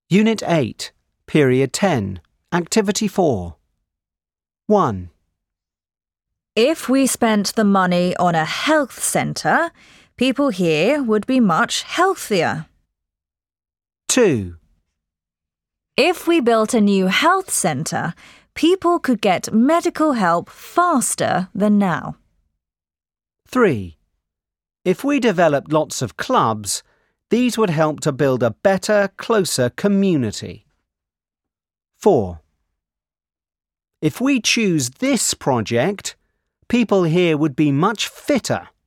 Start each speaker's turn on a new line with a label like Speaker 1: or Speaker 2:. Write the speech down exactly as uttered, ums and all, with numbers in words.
Speaker 1: Unit eight, Period ten, Activity four. one.
Speaker 2: If we spent the money on a health centre, people here would be much healthier.
Speaker 1: two.
Speaker 2: If we built a new health centre, people could get medical help faster than now.
Speaker 1: three. If we developed lots of clubs, these would help to build a better, closer community. four. If we choose this project, people here would be much fitter.